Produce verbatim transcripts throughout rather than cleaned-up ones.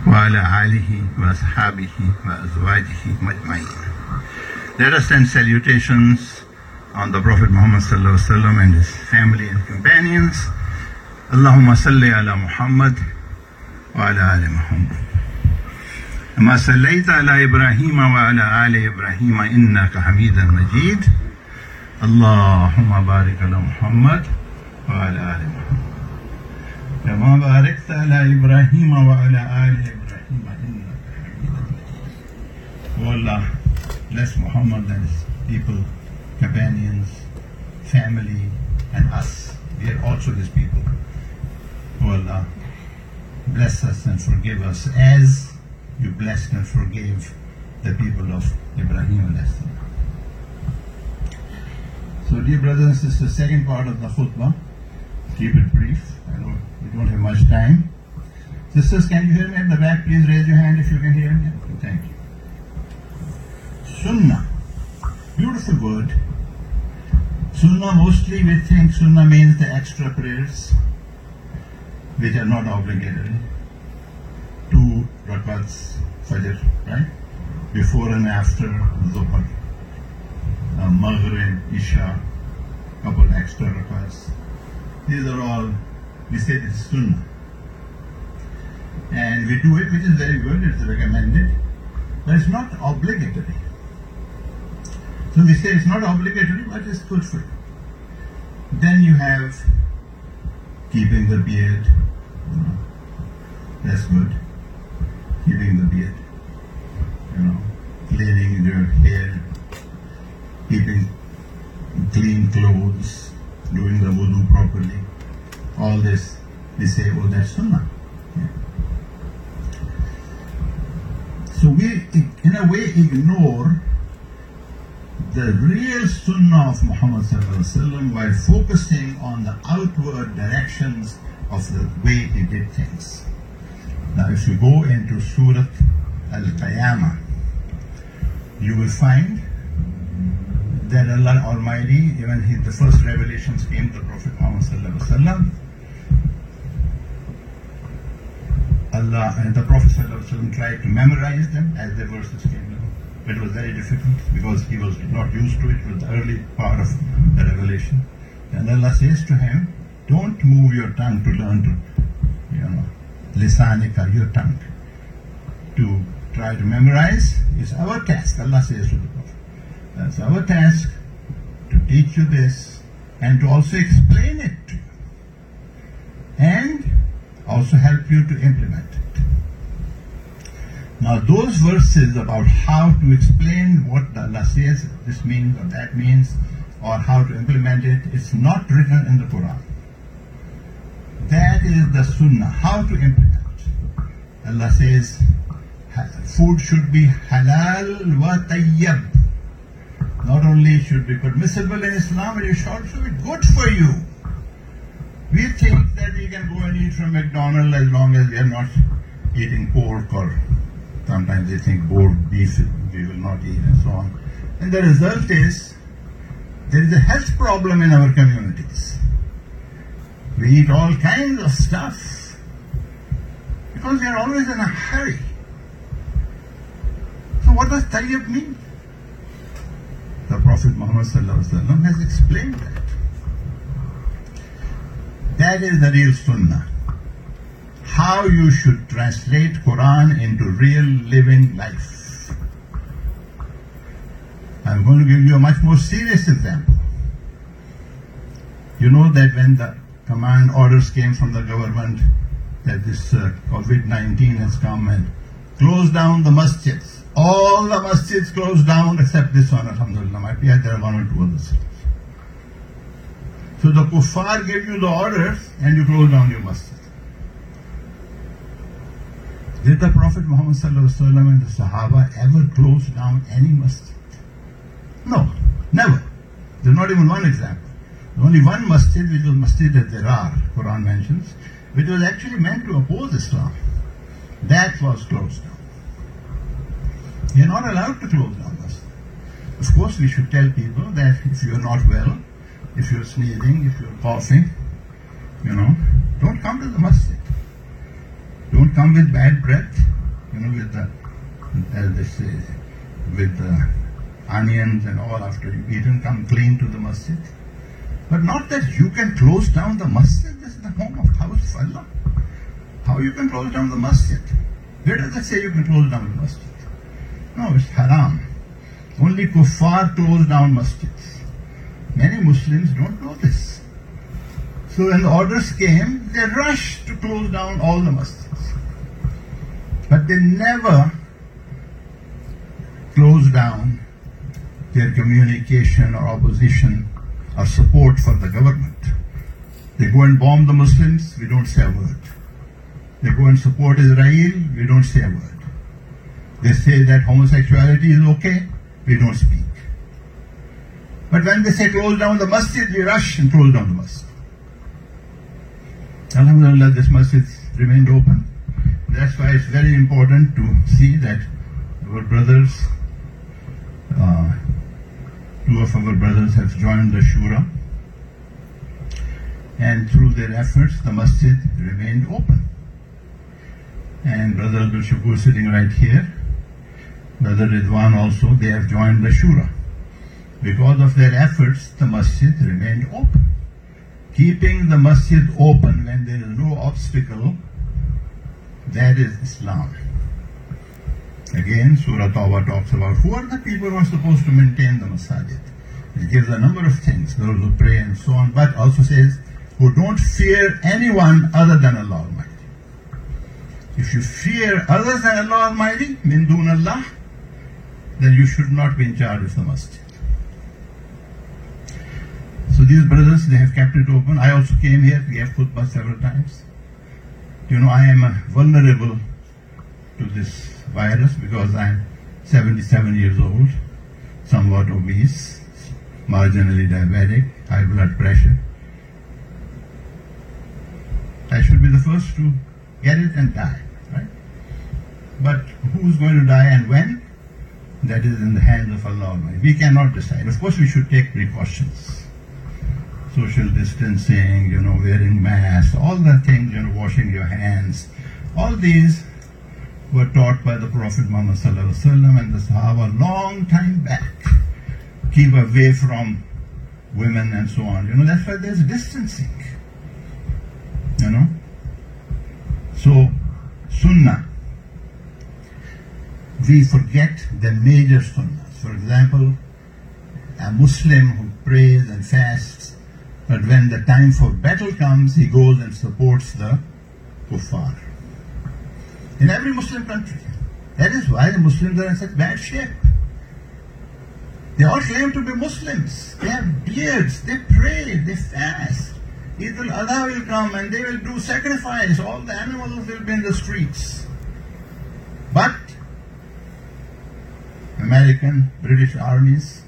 وعلى آله وأصحابه وأزواجه مجمعين. Let us send salutations on the Prophet Muhammad sallallahu alaihi wasallam and his family and companions. Allahumma salli ala Muhammad wa ala ali Muhammad. Kama sallaita ala Ibrahim wa ala ali Ibrahim innaka Hamidun Majid. Allahumma barik ala Muhammad wa ala ali Muhammad. Kama barakta ala Ibrahim wa ala ali Ibrahim innaka Hamidun Majid. O Allah, bless Muhammad and his people, companions, family, and us. We are also his people. O Allah, bless us and forgive us as you blessed and forgave the people of Ibrahim alayhi salam. So, dear brothers and sisters, second part of the khutbah. Keep it brief. I know we don't have much time. Sisters, can you hear me at the back? Please raise your hand if you can hear me. Thank you. Sunnah. Beautiful word. Sunnah, mostly we think Sunnah means the extra prayers, which are not obligatory. Two rakats Fajr, right? Before and after Dhuhr. Uh, Maghrib, Isha, couple extra rakats. These are all, we say this is Sunnah. And we do it, which is very good, it's recommended, but it's not obligatory. So we say it's not obligatory, but it's good for you. Then you have keeping the beard. You know, that's good. Keeping the beard. You know, cleaning your hair, keeping clean clothes, doing the wudu properly. All this, we say, oh, that's sunnah. Yeah. So we, in a way, ignore the real sunnah of Muhammad sallallahu alaihi wasallam while focusing on the outward directions of the way he did things. Now, if you go into Surah Al-Qiyamah, you will find that Allah Almighty, even he, the first revelations came to the Prophet Muhammad sallallahu alaihi wasallam. Allah and the Prophet sallallahu alaihi wasallam tried to memorize them as the verses came down. It was very difficult because he was not used to it. It was the early part of the revelation. And Allah says to him, don't move your tongue to learn to, you know, lisanika, your tongue, to try to memorize. It's our task, Allah says to the Prophet. That's our task to teach you this and to also explain it to you. And also help you to implement it. Now those verses about how to explain what Allah says this means or that means or how to implement it, it's not written in the Quran. That is the Sunnah, how to implement. Allah says food should be halal wa tayyib. Not only should be permissible in Islam, but it should also be good for you. We think that we can go and eat from McDonald's as long as we are not eating pork, or sometimes they think boiled beef we will not eat and so on. And the result is there is a health problem in our communities. We eat all kinds of stuff because we are always in a hurry. So what does tayyib mean? The Prophet Muhammad sallallahu alaihi wasallam has explained that. That is the real sunnah. How you should translate Quran into real living life. I'm going to give you a much more serious example. You know that when the command orders came from the government that this uh, COVID nineteen has come and closed down the masjids. All the masjids closed down except this one, alhamdulillah. Might be there are one or two others. So the kuffar gave you the orders and you close down your masjid. Did the Prophet Muhammad sallallahu alaihi wasallam and the Sahaba ever close down any masjid? No, never. There's not even one example. There's only one masjid, which was Masjid al-Dirar, Quran mentions, which was actually meant to oppose Islam. That was closed down. You're not allowed to close down masjid. Of course, we should tell people that if you're not well, if you're sneezing, if you're coughing, you know, don't come to the masjid. Don't come with bad breath, you know, with the, as they say, with the onions and all after you've eaten, come clean to the masjid. But not that you can close down the masjid. This is the home of house of Allah. How you can close down the masjid? Where does it say you can close down the masjid? No, it's haram. Only kuffar close down masjids. Many Muslims don't know this. So when the orders came, they rushed to close down all the masjids. But they never close down their communication or opposition or support for the government. They go and bomb the Muslims, we don't say a word. They go and support Israel, we don't say a word. They say that homosexuality is okay, we don't speak. But when they say close down the masjid, we rush and close down the masjid. Alhamdulillah, this masjid remained open. That's why it's very important to see that our brothers, uh, two of our brothers have joined the Shura, and through their efforts the masjid remained open. And Brother Abdul Shakur sitting right here, Brother Ridwan also, they have joined the Shura. Because of their efforts, the masjid remained open. Keeping the masjid open when there is no obstacle, that is Islam. Again, Surah Tawbah talks about who are the people who are supposed to maintain the masajid. It gives a number of things, those who pray and so on, but also says, who don't fear anyone other than Allah Almighty. If you fear others than Allah Almighty, min dun Allah, then you should not be in charge of the masjid. So these brothers, they have kept it open. I also came here, we have khutbah several times. You know, I am uh, vulnerable to this virus because I am seventy-seven years old, somewhat obese, marginally diabetic, high blood pressure. I should be the first to get it and die, right? But who's going to die and when? That is in the hands of Allah Almighty. We cannot decide. Of course, we should take precautions. Social distancing, you know, wearing masks, all the things, you know, washing your hands. All these were taught by the Prophet Muhammad Sallallahu Alaihi Wasallam and the Sahaba long time back. Keep away from women and so on. You know, that's why there's distancing. You know? So, Sunnah. We forget the major Sunnahs. For example, a Muslim who prays and fasts, but when the time for battle comes, he goes and supports the kuffar. In every Muslim country. That is why the Muslims are in such bad shape. They all claim to be Muslims. They have beards, they pray, they fast. Eid al-Adha will come and they will do sacrifice. All the animals will be in the streets. But American, British armies,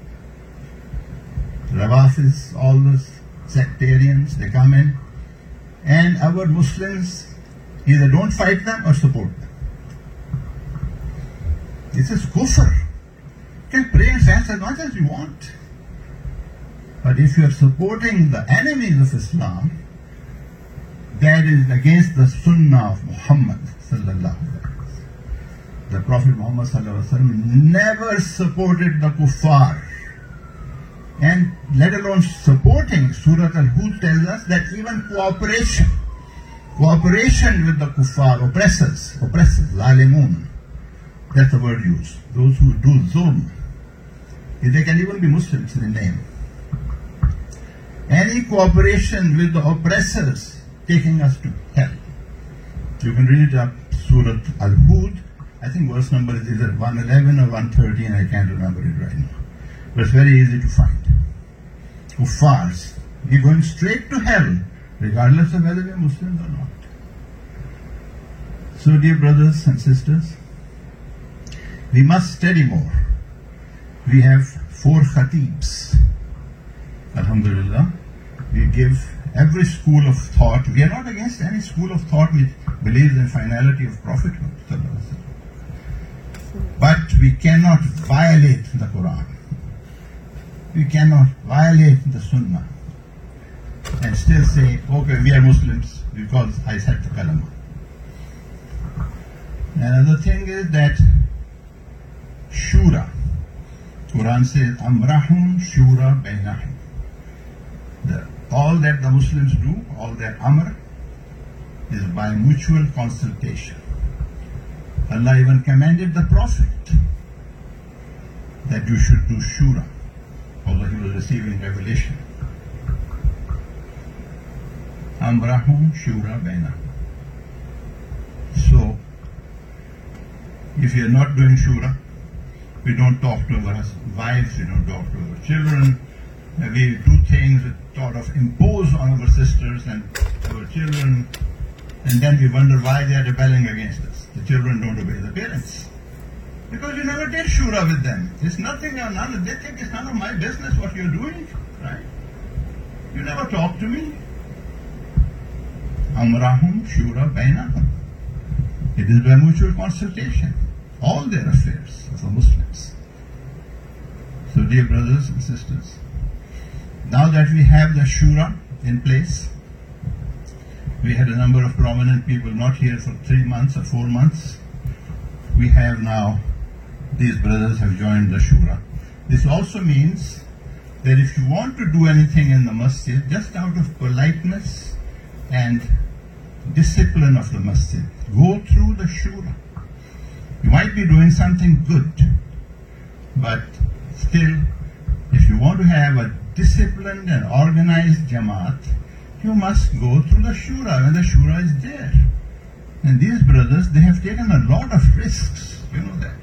Rawafis, all those sectarians, they come in, and our Muslims either don't fight them or support them. This is kufr. You can pray and fast as much as you want. But if you are supporting the enemies of Islam, that is against the Sunnah of Muhammad Sallallahu Alaihi Wasallam. The Prophet Muhammad Sallallahu Alaihi Wasallam never supported the kuffar. And let alone supporting, Surah Al-Hud tells us that even cooperation, cooperation with the kuffar, oppressors, oppressors, zalimun, that's the word used, those who do zulm, they can even be Muslims in the name. Any cooperation with the oppressors taking us to hell. You can read it up, Surah Al-Hud, I think verse number is either one eleven or one thirteen, I can't remember it right now. But it's very easy to find. Kuffars, we're going straight to hell, regardless of whether we're Muslims or not. So, dear brothers and sisters, we must study more. We have four khatibs. Alhamdulillah. We give every school of thought. We are not against any school of thought which believes in finality of prophethood. But we cannot violate the Quran. We cannot violate the Sunnah and still say, okay, we are Muslims because I said the kalama. Another thing is that Shura. Quran says, Amrahum Shura Bainahum. The, all that the Muslims do, all that Amr, is by mutual consultation. Allah even commanded the Prophet that you should do Shura, although he was receiving revelation. Amrahum Shura Bainahum. So, if you are not doing Shura, we don't talk to our wives, we don't talk to our children, we do things that sort of impose on our sisters and our children, and then we wonder why they are rebelling against us. The children don't obey the parents. Because you never did Shura with them. It's nothing, or none, they think it's none of my business what you're doing, right? You never talk to me. Amrahum Shura Bainahum. It is by mutual consultation. All their affairs of the Muslims. So dear brothers and sisters, now that we have the Shura in place, we had a number of prominent people not here for three months or four months. We have now, these brothers have joined the Shura. This also means that if you want to do anything in the masjid, just out of politeness and discipline of the masjid, go through the Shura. You might be doing something good, but still, if you want to have a disciplined and organized Jamaat, you must go through the Shura when the Shura is there. And these brothers, they have taken a lot of risks, you know that.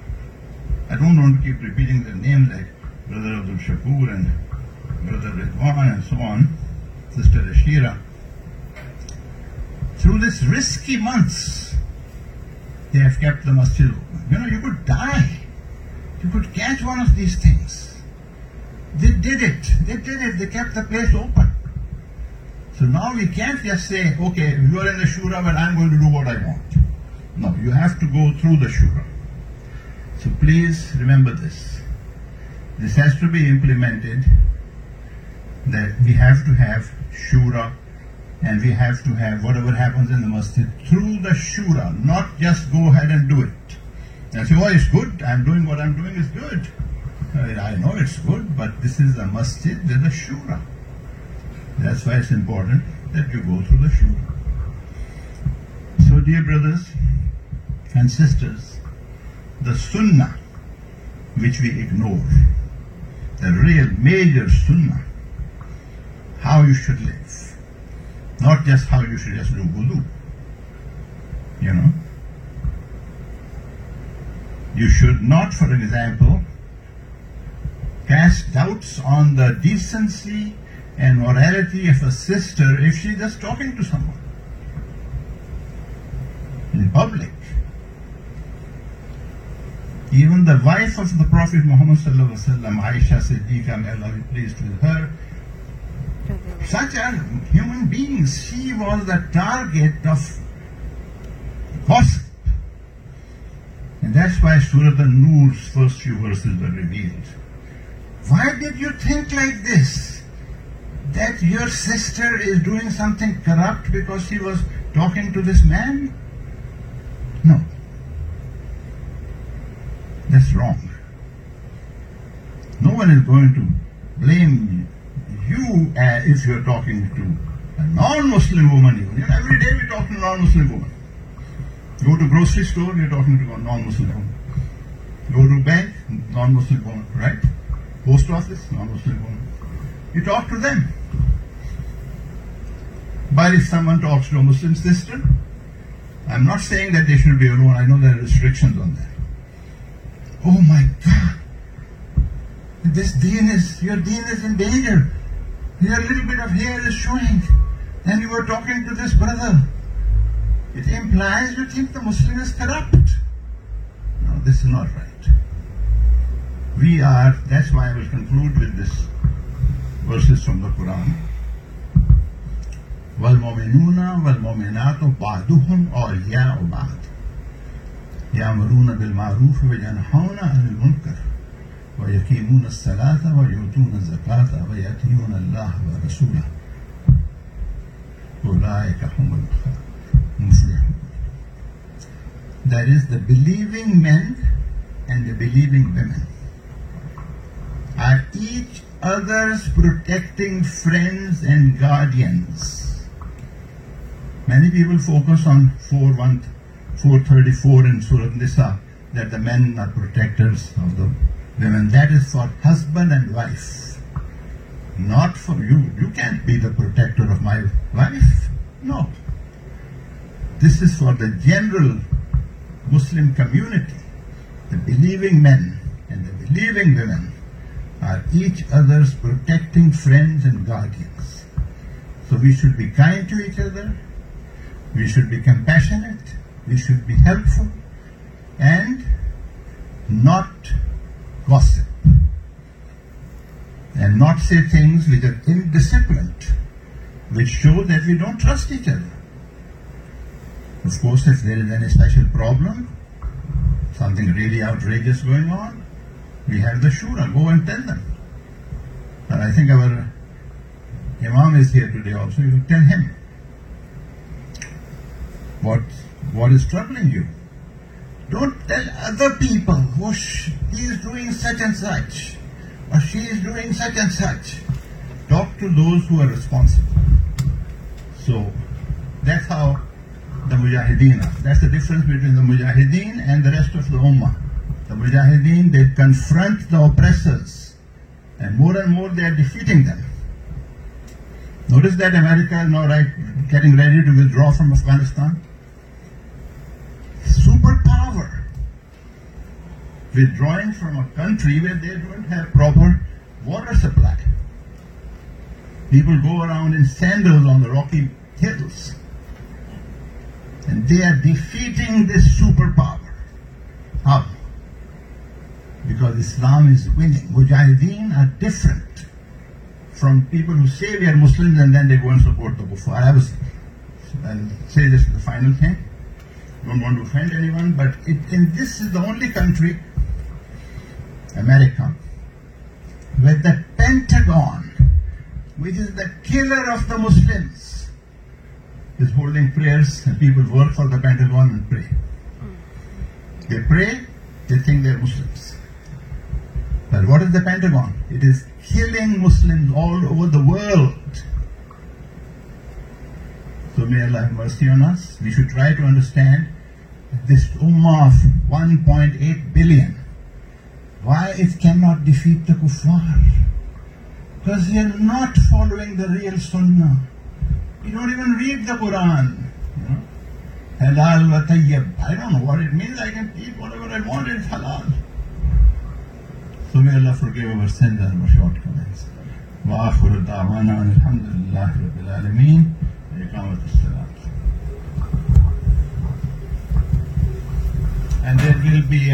I don't want to keep repeating their names like Brother Abdul Shakur and Brother Ridwan and so on, Sister Ashira. Through these risky months, they have kept the masjid open. You know, you could die. You could catch one of these things. They did it. They did it. They kept the place open. So now we can't just say, okay, you are in the Shura, but I'm going to do what I want. No, you have to go through the Shura. So please remember this. This has to be implemented, that we have to have Shura, and we have to have whatever happens in the masjid through the Shura, not just go ahead and do it. And say, oh, it's good, I'm doing what I'm doing is good. I know it's good, but this is a masjid with a Shura. That's why it's important that you go through the Shura. So dear brothers and sisters, the Sunnah which we ignore, the real major Sunnah, how you should live, not just how you should just do wudu, you know. You should not, for example, cast doubts on the decency and morality of a sister if she's just talking to someone in public. Even the wife of the Prophet Muhammad sallallahu alaihi wasallam, Aisha Siddiqa, may Allah be pleased with her, such are human beings. She was the target of gossip. And that's why Surah An-Nur's first few verses were revealed. Why did you think like this? That your sister is doing something corrupt because she was talking to this man? No. That's wrong. No one is going to blame you uh, if you're talking to a non-Muslim woman. Even. You know, every day we talk to a non-Muslim woman. Go to grocery store, you're talking to a non-Muslim woman. Go to bank, non-Muslim woman, right? Post office, non-Muslim woman. You talk to them. But if someone talks to a Muslim sister, I'm not saying that they should be alone. I know there are restrictions on that. Oh my God! This deen is, your deen is in danger. Your little bit of hair is showing. And you are talking to this brother. It implies you think the Muslim is corrupt. No, this is not right. We are, that's why I will conclude with this verses from the Quran. وَالْمُؤْمِنُونَ وَالْمُؤْمِنَاتُ بَعْضُهُمْ أَوْلِيَاءُ بَعْضٍ يَأْمُرُونَ بِالْمَعْرُوفِ وَيَنْهَوْنَ عَنِ الْمُنكَرِ وَيُقِيمُونَ الصَّلَاةَ وَيُؤْتُونَ الزَّكَاةَ وَيَطِيعُونَ اللَّهَ وَرَسُولَهُ أُولَٰئِكَ هُمُ الْمُفْلِحُونَ. That is, the believing men and the believing women are each other's protecting friends and guardians. Many people focus on four thirty-four in Surah Nisa, that the men are protectors of the women. That is for husband and wife, not for you. You can't be the protector of my wife. No. This is for the general Muslim community. The believing men and the believing women are each other's protecting friends and guardians. So we should be kind to each other, we should be compassionate, we should be helpful, and not gossip, and not say things which are indisciplined, which show that we don't trust each other. Of course, if there is any special problem, something really outrageous going on, we have the shura, go and tell them. And I think our Imam is here today also, you can tell him what, what is troubling you. Don't tell other people, oh, he is doing such and such, or she is doing such and such. Talk to those who are responsible. So that's how the Mujahideen are. That's the difference between the Mujahideen and the rest of the Ummah. The Mujahideen, they confront the oppressors, and more and more they are defeating them. Notice that America is now right, getting ready to withdraw from Afghanistan. Superpower withdrawing from a country where they don't have proper water supply. People go around in sandals on the rocky hills, and they are defeating this superpower. How? Because Islam is winning. Mujahideen are different from people who say we are Muslims and then they go and support the kuffar. I was, I'll say this is the final thing. Don't want to offend anyone, but it, and this is the only country, America, where the Pentagon, which is the killer of the Muslims, is holding prayers, and people work for the Pentagon and pray. They pray, they think they're Muslims. But what is the Pentagon? It is killing Muslims all over the world. So may Allah have mercy on us. We should try to understand this ummah of one point eight billion, why it cannot defeat the kuffar. Because they are not following the real sunnah. You don't even read the Quran. You know? Halal wa tayyib. I don't know what it means. I can eat whatever I want. It's halal. So may Allah forgive our sins and our shortcomings. Wa akhiru da'wana alhamdulillahi rabbil alameen. Iqamat as-salat. And there will be